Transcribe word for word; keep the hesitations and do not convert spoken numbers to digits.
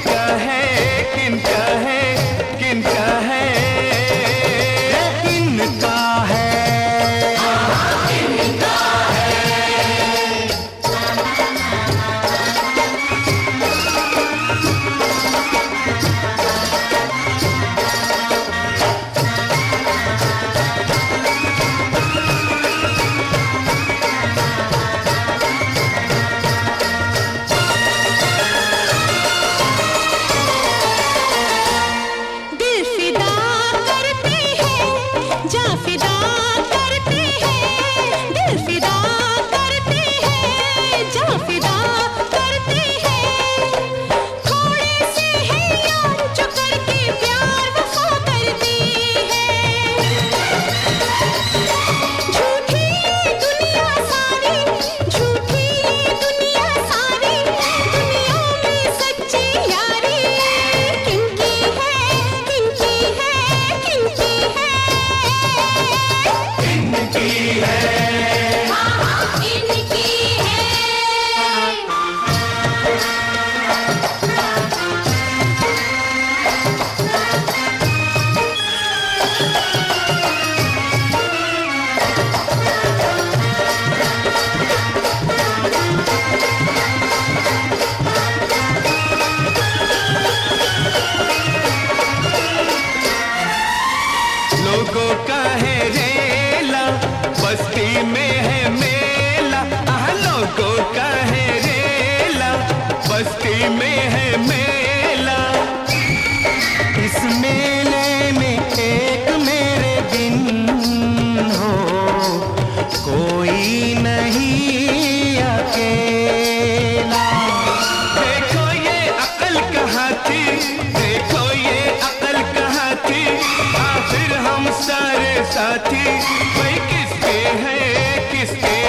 किनका है, किनका है, किनका है, किनका है। लोगों का है रेला, बस्ती में है मेला। आह, लोगों का है रेला, बस्ती में है मेला। इस मेले में एक मेरे बिन हो कोई नहीं अकेला। देखो ये अकल कहाँ थी, देखो ये अकल कहाँ थी, आखिर हम सारे साथी भाई किसके हैं, किसके